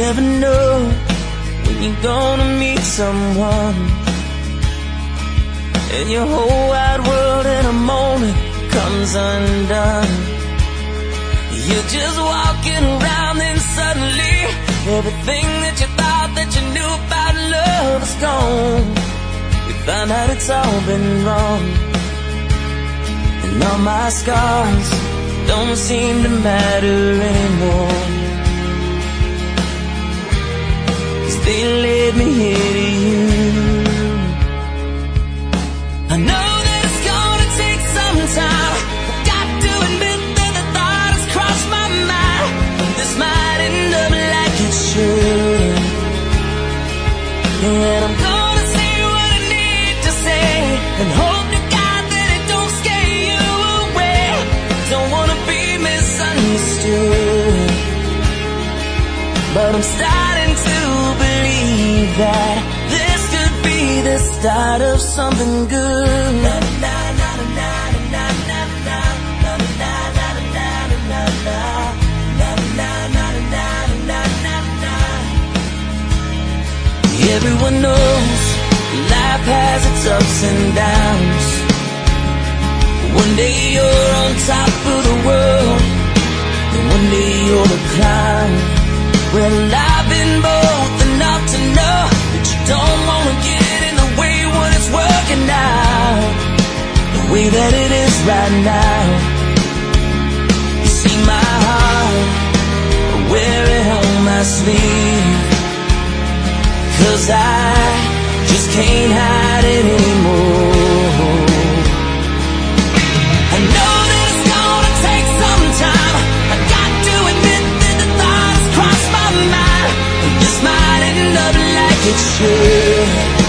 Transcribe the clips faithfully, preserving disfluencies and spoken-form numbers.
never know when you're gonna meet someone, and your whole wide world in a moment comes undone. You're just walking around and suddenly everything that you thought that you knew about love is gone. You find out it's all been wrong, and all my scars don't seem to matter anymore, 'cause they led me here to you. I know that it's gonna take some time, I've got to admit that the thought has crossed my mind, and this might end up like it should. And I'm gonna say what I need to say, and hope to God that it don't scare you away. Don't wanna be misunderstood, but I'm starting to believe that this could be the start of something good. Na, na, na, na, na, na, na, na, na, na, na, na, na, na, na, na, na, na. Everyone knows life has its ups and downs. One day you're on top of the world, and one day you're the clown. Well, I've been both enough to know that you don't wanna get in the way when it's working out the way that it is right now. You see my heart, I wear it on my sleeve, 'cause I just can't hide it anymore. I know that it's gonna take some time, I got to admit that the thought has crossed my mind, and this might end up like it should.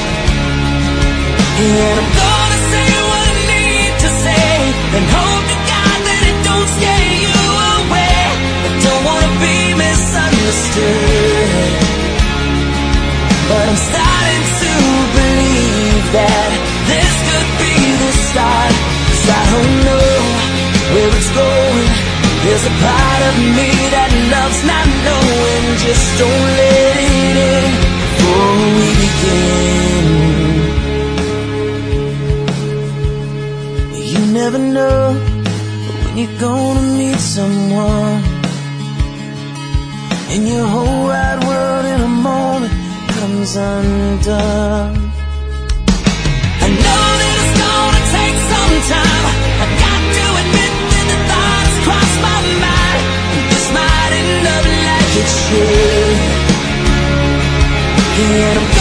And I'm gonna say what I need to say, and hope to God that it don't scare you away. I don't wanna be misunderstood, but I'm starting to believe that this could be the start. 'Cause I don't know where it's going, there's a part of me that loves not knowing. Just don't let it in before we begin. You never know when you're gonna meet someone, and your whole wide world in a moment comes undone. I know that it's gonna take some time, I got to admit that the thoughts cross my mind, and this might end up like it should. And I'm